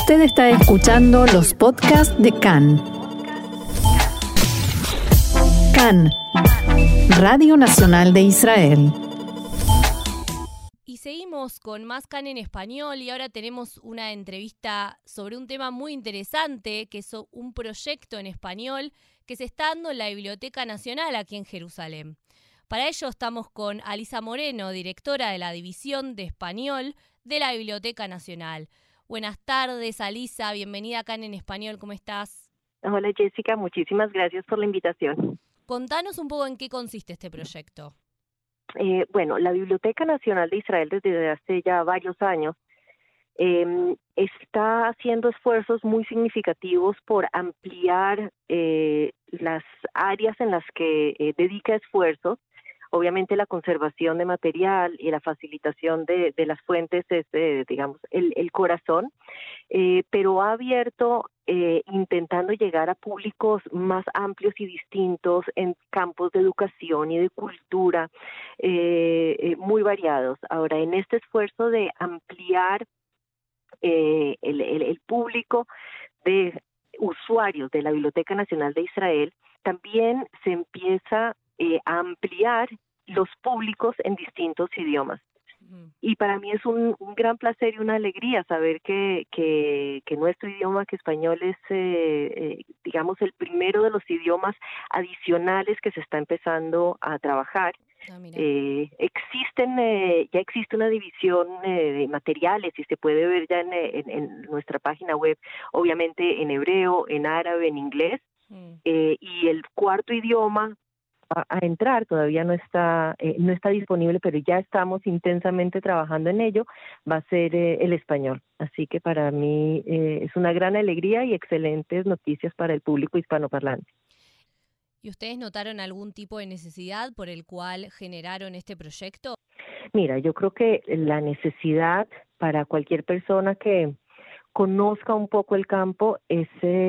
Usted está escuchando los podcasts de CAN. CAN, Radio Nacional de Israel. Y seguimos con más CAN en español y ahora tenemos una entrevista sobre un tema muy interesante, que es un proyecto en español que se está dando en la Biblioteca Nacional aquí en Jerusalén. Para ello estamos con Alisa Moreno, directora de la División de Español de la Biblioteca Nacional. Buenas tardes, Alisa, bienvenida a CAN en español, ¿cómo estás? Hola Jessica, muchísimas gracias por la invitación. Contanos un poco en qué consiste este proyecto. Bueno, la Biblioteca Nacional de Israel desde hace ya varios años está haciendo esfuerzos muy significativos por ampliar las áreas en las que dedica esfuerzos. Obviamente la conservación de material y la facilitación de las fuentes es, digamos, el corazón, pero ha abierto intentando llegar a públicos más amplios y distintos en campos de educación y de cultura muy variados. Ahora, en este esfuerzo de ampliar el público de usuarios de la Biblioteca Nacional de Israel, también se empieza a ampliar los públicos en distintos idiomas. Y para mí es un gran placer y una alegría saber que nuestro idioma, que español, es, digamos, el primero de los idiomas adicionales que se está empezando a trabajar. Ya existe una división de materiales y se puede ver ya en nuestra página web, obviamente en hebreo, en árabe, en inglés, y el cuarto idioma a entrar, todavía no está disponible, pero ya estamos intensamente trabajando en ello, va a ser el español. Así que para mí es una gran alegría y excelentes noticias para el público hispanoparlante. ¿Y ustedes notaron algún tipo de necesidad por el cual generaron este proyecto? Mira, yo creo que la necesidad para cualquier persona que conozca un poco el campo es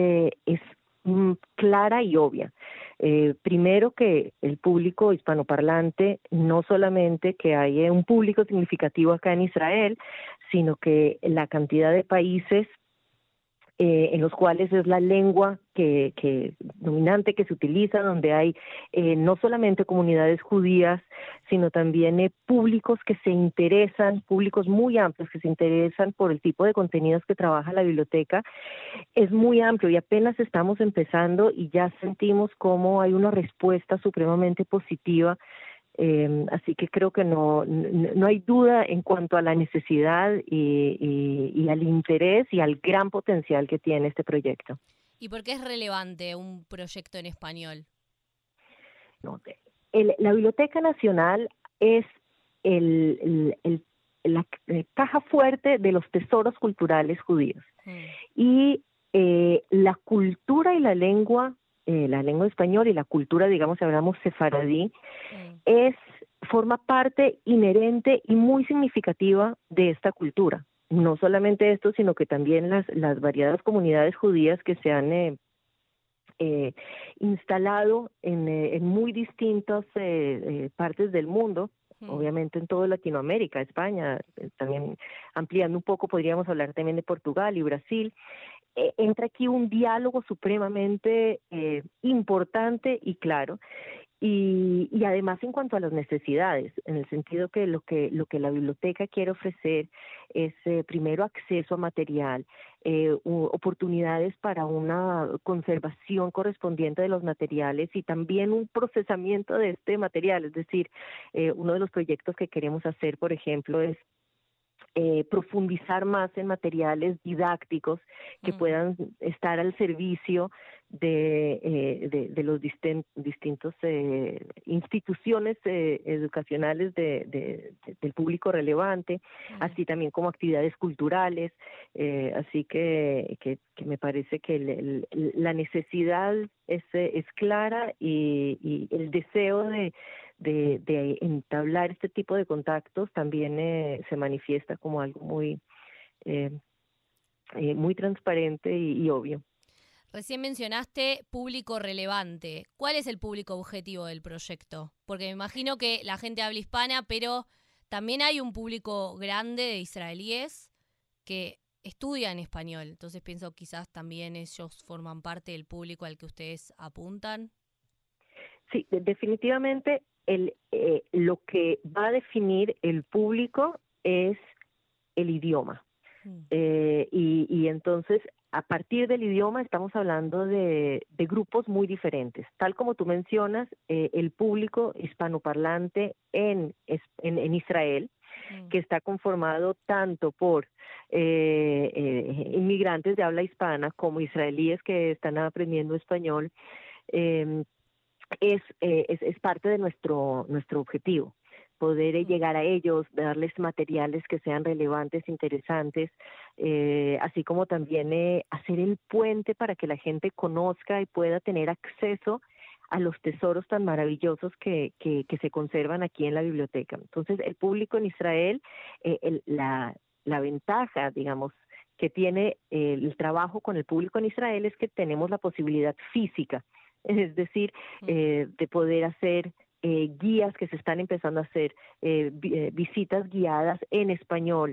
clara y obvia. Primero, que el público hispanoparlante, no solamente que hay un público significativo acá en Israel, sino que la cantidad de países en los cuales es la lengua que dominante que se utiliza, donde hay no solamente comunidades judías, sino también públicos que se interesan, públicos muy amplios que se interesan por el tipo de contenidos que trabaja la biblioteca. Es muy amplio y apenas estamos empezando y ya sentimos cómo hay una respuesta supremamente positiva. Así que creo que no hay duda en cuanto a la necesidad y al interés y al gran potencial que tiene este proyecto. ¿Y por qué es relevante un proyecto en español? La Biblioteca Nacional es la caja fuerte de los tesoros culturales judíos. Y la cultura y la lengua española y la cultura, digamos, si hablamos sefaradí, forma parte inherente y muy significativa de esta cultura. No solamente esto, sino que también las variadas comunidades judías que se han instalado en muy distintas partes del mundo, obviamente en toda Latinoamérica, España, también ampliando un poco podríamos hablar también de Portugal y Brasil. Entra aquí un diálogo supremamente importante y claro, y además en cuanto a las necesidades, en el sentido que lo que la biblioteca quiere ofrecer es primero acceso a material, oportunidades para una conservación correspondiente de los materiales y también un procesamiento de este material. Es decir, uno de los proyectos que queremos hacer, por ejemplo, es profundizar más en materiales didácticos que puedan estar al servicio de los distintos instituciones educacionales del público relevante, así también como actividades culturales. Así que me parece que la necesidad es clara y el deseo de entablar este tipo de contactos también se manifiesta como algo muy transparente y obvio. Recién mencionaste público relevante. ¿Cuál es el público objetivo del proyecto? Porque me imagino que la gente habla hispana, pero también hay un público grande de israelíes que estudia en español. Entonces pienso quizás también ellos forman parte del público al que ustedes apuntan. Sí, definitivamente lo que va a definir el público es el idioma. Y entonces, a partir del idioma estamos hablando de grupos muy diferentes. Tal como tú mencionas, el público hispanoparlante en Israel, que está conformado tanto por inmigrantes de habla hispana como israelíes que están aprendiendo español, es parte de nuestro objetivo, poder llegar a ellos, darles materiales que sean relevantes, interesantes, así como también hacer el puente para que la gente conozca y pueda tener acceso a los tesoros tan maravillosos que se conservan aquí en la biblioteca. Entonces, el público en Israel, la ventaja, digamos, que tiene el trabajo con el público en Israel es que tenemos la posibilidad física, es decir, de poder hacer guías que se están empezando a hacer, visitas guiadas en español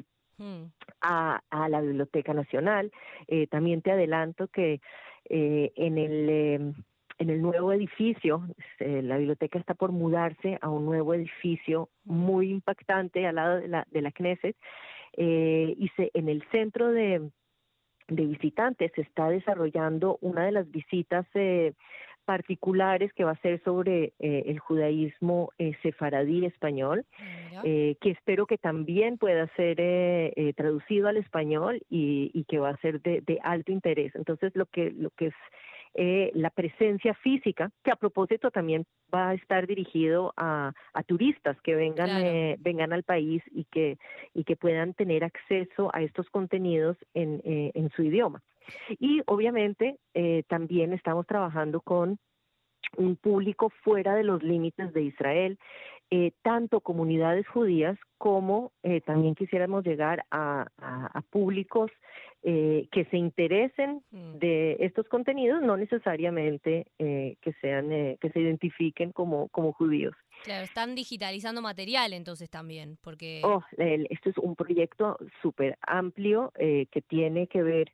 a la Biblioteca Nacional. También te adelanto que en el nuevo edificio, la biblioteca está por mudarse a un nuevo edificio muy impactante al lado de la Knesset, y en el centro de visitantes se está desarrollando una de las visitas particulares que va a ser sobre el judaísmo sefaradí español, que espero que también pueda ser traducido al español y que va a ser de alto interés. Entonces, lo que es la presencia física, que a propósito también va a estar dirigido a turistas que vengan al país y que puedan tener acceso a estos contenidos en su idioma. Y obviamente también estamos trabajando con un público fuera de los límites de Israel, tanto comunidades judías como también quisiéramos llegar a públicos que se interesen de estos contenidos, no necesariamente que se identifiquen como judíos. Claro, están digitalizando material entonces también, porque... Esto es un proyecto súper amplio que tiene que ver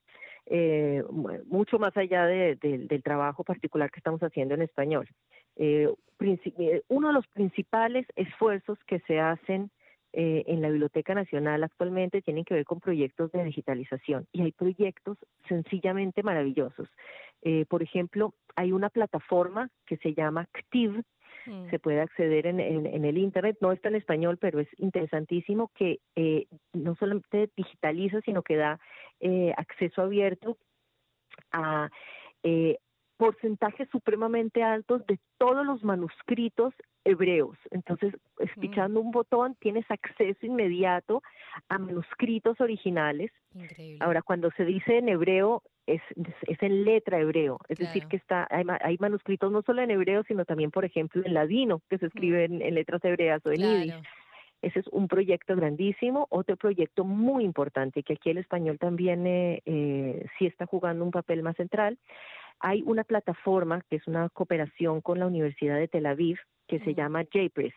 mucho más allá del trabajo particular que estamos haciendo en español. Uno de los principales esfuerzos que se hacen en la Biblioteca Nacional actualmente tienen que ver con proyectos de digitalización, y hay proyectos sencillamente maravillosos. Por ejemplo, hay una plataforma que se llama Ktiv. Se puede acceder en el internet, no está en español, pero es interesantísimo, que no solamente digitaliza, sino que da acceso abierto a porcentajes supremamente altos de todos los manuscritos hebreos. Entonces, pichando un botón, tienes acceso inmediato a manuscritos originales. Increíble. Ahora, cuando se dice en hebreo, es en letra hebreo, es decir, que hay manuscritos no solo en hebreo, sino también, por ejemplo, en ladino, que se escribe en letras hebreas o en yiddish. Ese es un proyecto grandísimo. Otro proyecto muy importante, que aquí el español también sí está jugando un papel más central. Hay una plataforma que es una cooperación con la Universidad de Tel Aviv, que se llama JPress,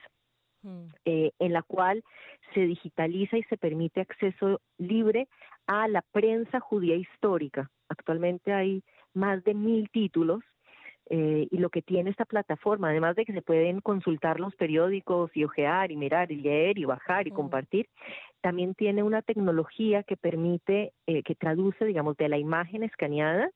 en la cual se digitaliza y se permite acceso libre a la prensa judía histórica. Actualmente hay más de 1,000 títulos, y lo que tiene esta plataforma, además de que se pueden consultar los periódicos y ojear y mirar y leer y bajar y compartir, también tiene una tecnología que permite, que traduce, digamos, de la imagen escaneada,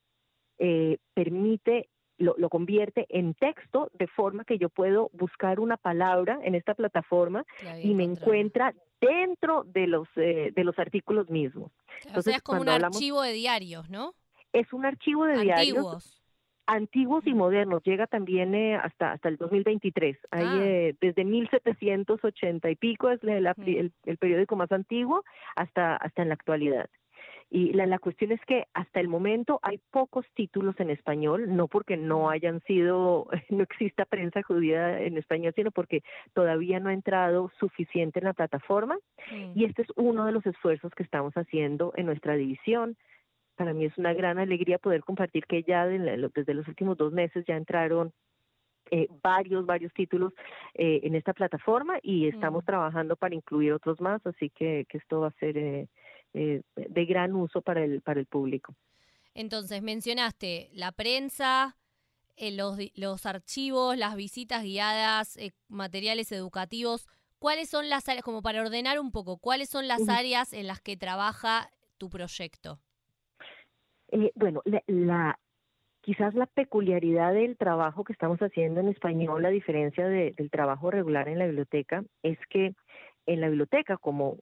lo convierte en texto, de forma que yo puedo buscar una palabra en esta plataforma y me encuentra dentro de los artículos mismos. Entonces, o sea, es como un archivo de diarios, ¿no? Es un archivo de diarios. Antiguos y modernos, llega también hasta el 2023. Hay desde 1780 y pico, es el periódico más antiguo, hasta en la actualidad. Y la cuestión es que hasta el momento hay pocos títulos en español, no porque no exista prensa judía en español, sino porque todavía no ha entrado suficiente en la plataforma. Y este es uno de los esfuerzos que estamos haciendo en nuestra división. Para mí es una gran alegría poder compartir que ya desde los últimos 2 meses ya entraron varios títulos en esta plataforma, y estamos trabajando para incluir otros más, así que esto va a ser de gran uso para el público. Entonces, mencionaste la prensa, los archivos, las visitas guiadas, materiales educativos. ¿Cuáles son las áreas, como para ordenar un poco, cuáles son las áreas en las que trabaja tu proyecto? Bueno, quizás la peculiaridad del trabajo que estamos haciendo en español, a diferencia del trabajo regular en la biblioteca, es que en la biblioteca,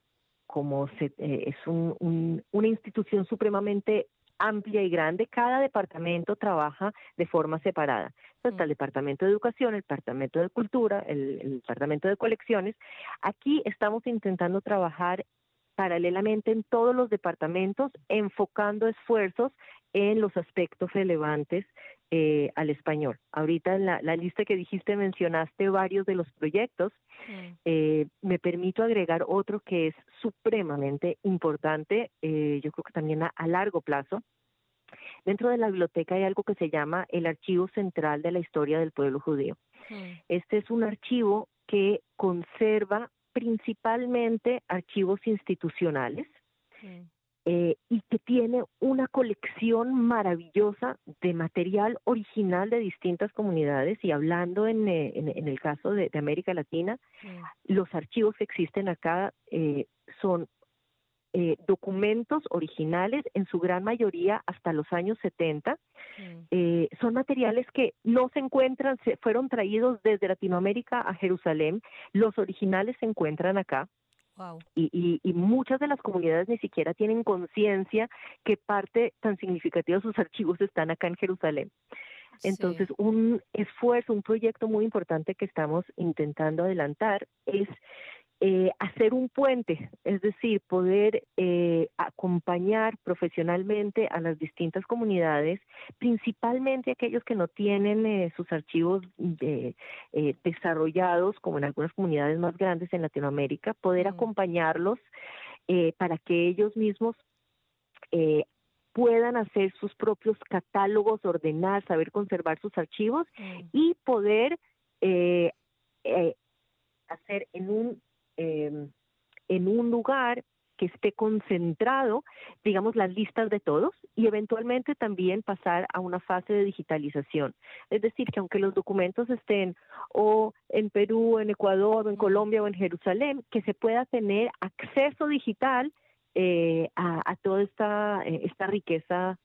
es una institución supremamente amplia y grande, cada departamento trabaja de forma separada. Entonces, está el departamento de educación, el departamento de cultura, el departamento de colecciones. Aquí estamos intentando trabajar paralelamente en todos los departamentos, enfocando esfuerzos en los aspectos relevantes al español. Ahorita en la lista que dijiste mencionaste varios de los proyectos. Me permito agregar otro que es supremamente importante, yo creo que también a largo plazo. Dentro de la biblioteca hay algo que se llama el Archivo Central de la Historia del Pueblo Judío. Este es un archivo que conserva principalmente archivos institucionales, y que tiene una colección maravillosa de material original de distintas comunidades. Y hablando en el caso de América Latina, los archivos que existen acá son documentos originales, en su gran mayoría hasta los años 70. Son materiales que no se encuentran, fueron traídos desde Latinoamérica a Jerusalén. Los originales se encuentran acá. Wow. Y muchas de las comunidades ni siquiera tienen conciencia que parte tan significativa de sus archivos están acá en Jerusalén. Entonces, un esfuerzo, un proyecto muy importante que estamos intentando adelantar es hacer un puente, es decir, poder acompañar profesionalmente a las distintas comunidades, principalmente aquellos que no tienen sus archivos desarrollados, como en algunas comunidades más grandes en Latinoamérica, poder acompañarlos para que ellos mismos puedan hacer sus propios catálogos, ordenar, saber conservar sus archivos y poder hacer en un lugar que esté concentrado, digamos, las listas de todos, y eventualmente también pasar a una fase de digitalización. Es decir, que aunque los documentos estén o en Perú, en Ecuador, o en Colombia, o en Jerusalén, que se pueda tener acceso digital a toda esta riqueza,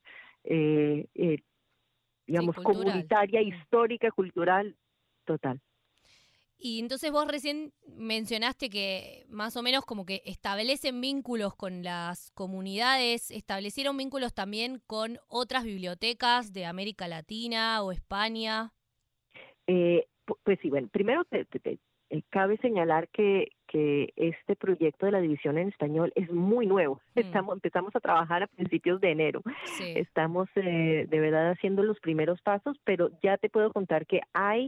digamos, comunitaria, histórica, cultural, total. Y entonces vos recién mencionaste que más o menos como que establecen vínculos con las comunidades, ¿establecieron vínculos también con otras bibliotecas de América Latina o España? Pues sí, bueno, primero cabe señalar que este proyecto de la división en español es muy nuevo. Empezamos a trabajar a principios de enero. Estamos de verdad haciendo los primeros pasos, pero ya te puedo contar que hay...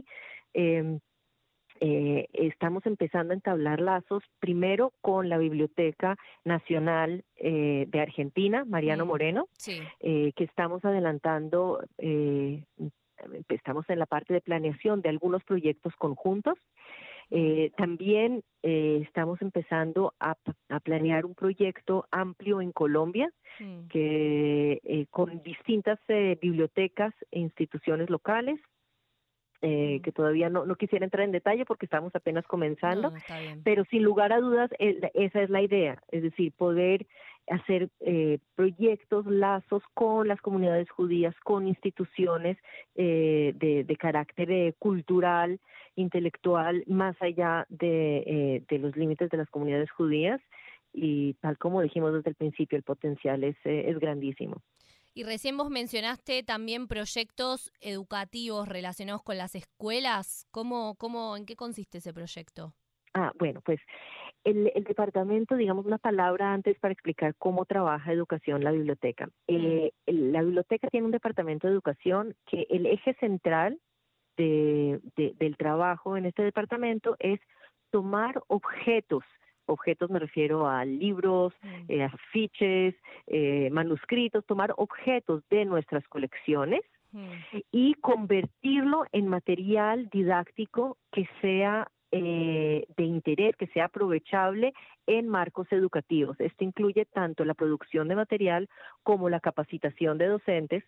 estamos empezando a entablar lazos primero con la Biblioteca Nacional de Argentina, Mariano Moreno, que estamos adelantando, estamos en la parte de planeación de algunos proyectos conjuntos. También estamos empezando a planear un proyecto amplio en Colombia, que con distintas bibliotecas e instituciones locales, que todavía no quisiera entrar en detalle porque estamos apenas comenzando, pero sin lugar a dudas esa es la idea, es decir, poder hacer proyectos, lazos con las comunidades judías, con instituciones de carácter cultural, intelectual, más allá de los límites de las comunidades judías, y tal como dijimos desde el principio, el potencial es grandísimo. Y recién vos mencionaste también proyectos educativos relacionados con las escuelas. ¿En qué consiste ese proyecto? Bueno, pues el departamento, digamos una palabra antes para explicar cómo trabaja educación la biblioteca. La biblioteca tiene un departamento de educación que el eje central del trabajo en este departamento es tomar objetos me refiero a libros, afiches, manuscritos, tomar objetos de nuestras colecciones y convertirlo en material didáctico que sea de interés, que sea aprovechable en marcos educativos. Esto incluye tanto la producción de material como la capacitación de docentes.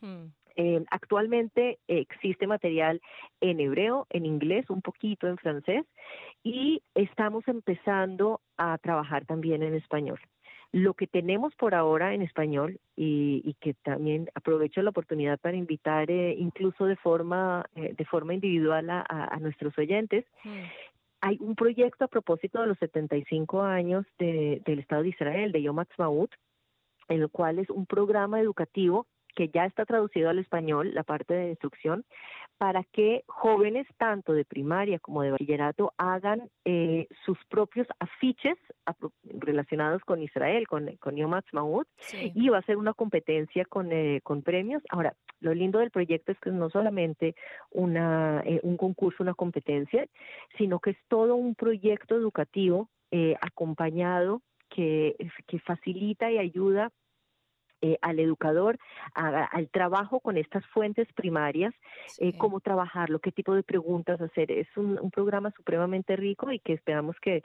Actualmente existe material en hebreo, en inglés, un poquito en francés, y estamos empezando a trabajar también en español. Lo que tenemos por ahora en español, y que también aprovecho la oportunidad para invitar incluso de forma individual a nuestros oyentes, hay un proyecto a propósito de los 75 años del Estado de Israel, de Yom Ha'atzmaut, en el cual es un programa educativo que ya está traducido al español, la parte de instrucción, para que jóvenes tanto de primaria como de bachillerato hagan sus propios afiches relacionados con Israel, con Yom Ha'atzmaut, sí. Y va a ser una competencia con premios. Ahora, lo lindo del proyecto es que no solamente un concurso, una competencia, sino que es todo un proyecto educativo acompañado que facilita y ayuda al educador, al trabajo con estas fuentes primarias, sí. Cómo trabajarlo, qué tipo de preguntas hacer. Es un programa supremamente rico y que esperamos que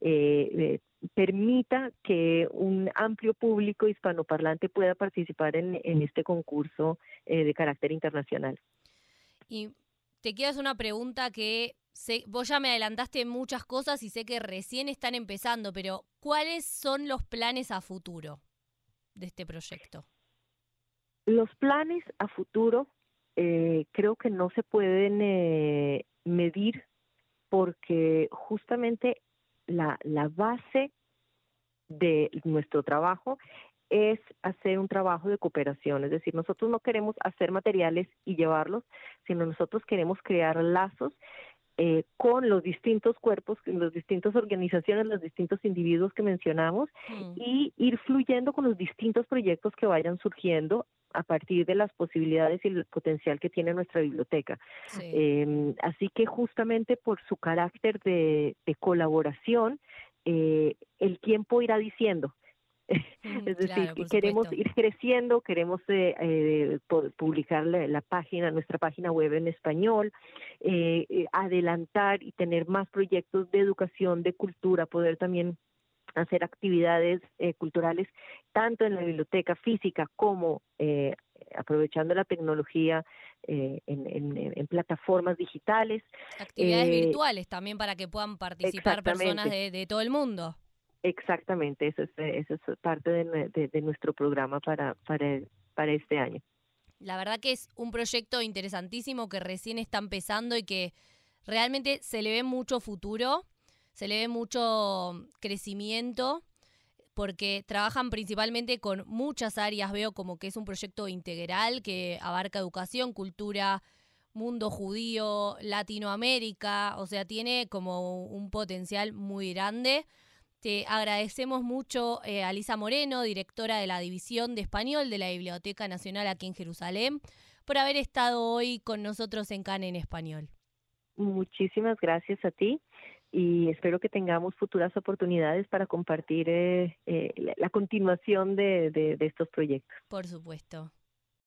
permita que un amplio público hispanoparlante pueda participar en este concurso de carácter internacional. Y te quiero hacer una pregunta que vos ya me adelantaste muchas cosas y sé que recién están empezando, pero ¿cuáles son los planes a futuro de este proyecto? Los planes a futuro creo que no se pueden medir porque justamente la base de nuestro trabajo es hacer un trabajo de cooperación, es decir, nosotros no queremos hacer materiales y llevarlos, sino nosotros queremos crear lazos con los distintos cuerpos, las distintas organizaciones, los distintos individuos que mencionamos, y ir fluyendo con los distintos proyectos que vayan surgiendo a partir de las posibilidades y el potencial que tiene nuestra biblioteca. Sí. Así que justamente por su carácter de colaboración, el tiempo irá diciendo. Es decir, claro, que queremos ir creciendo, queremos publicar nuestra página web en español, adelantar y tener más proyectos de educación, de cultura, poder también hacer actividades culturales tanto en la biblioteca física como aprovechando la tecnología en plataformas digitales. Actividades virtuales también para que puedan participar personas de todo el mundo. Exactamente, eso es parte de nuestro programa para este año. La verdad que es un proyecto interesantísimo que recién está empezando y que realmente se le ve mucho futuro, se le ve mucho crecimiento, porque trabajan principalmente con muchas áreas. Veo como que es un proyecto integral que abarca educación, cultura, mundo judío, Latinoamérica, o sea, tiene como un potencial muy grande. Te agradecemos mucho a Lisa Moreno, directora de la División de Español de la Biblioteca Nacional aquí en Jerusalén, por haber estado hoy con nosotros en CAN en Español. Muchísimas gracias a ti y espero que tengamos futuras oportunidades para compartir la continuación de estos proyectos. Por supuesto.